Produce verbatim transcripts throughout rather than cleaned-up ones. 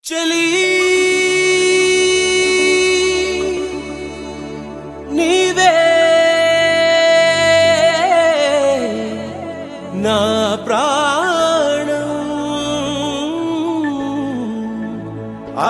చలి నీవే నా ప్రాణం ఆ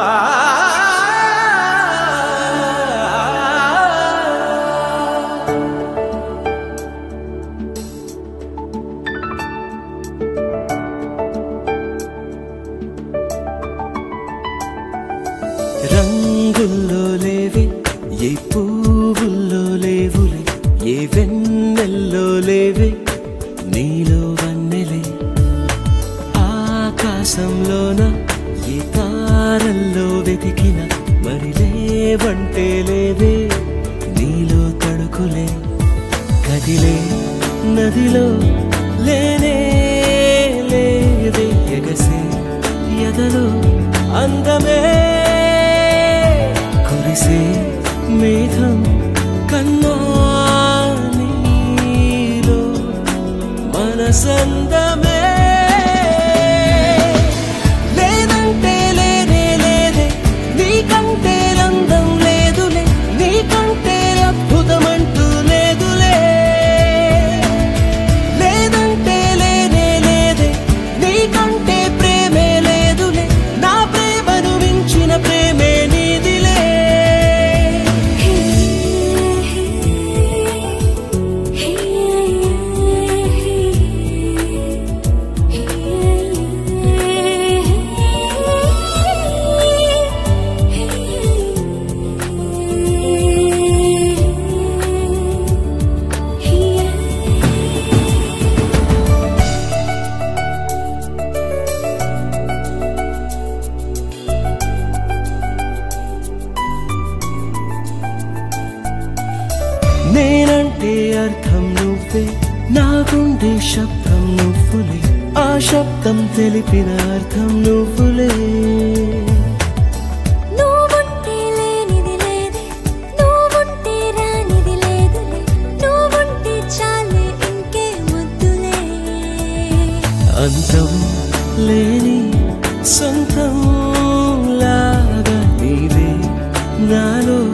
రంగుల్లో లేవి ఏ పువ్వుల్లో లేవులే ఏ వెన్నెల్లో లేవే నీలో వన్నెలే ఆకాశంలోన ఏ తారల్లో వెతికిన మరి లేవంటే లేవే నీలో తడుకులే కదిలే నదిలో లేనే లేదే ఎగసే ఎదలో అందమే కురిసే మేఘం కన్నా నీలో మనసందమే లేదంటే లేనే లేదే నీకంటే అందం లేదులే నీకంటే అద్భుతమంటూ లేదులే లేదంటే లేనే లేదే నీకంటే ప్రేమే లేదులే నా ప్రేమను మించిన ప్రేమే నీదిలే నేనంటే అర్థం నువ్వే నా గుండె శబ్దం నువ్వులే ఆ శబ్దం తెలిపిన అర్థం నువ్వులే నువ్వుంటే లేనిది లేదే నువ్వుంటే రానిది లేదులే నువ్వుంటే చాలే ఇంకే వద్దులే అంతం లేని సొంతం లాగా నీవే నాలో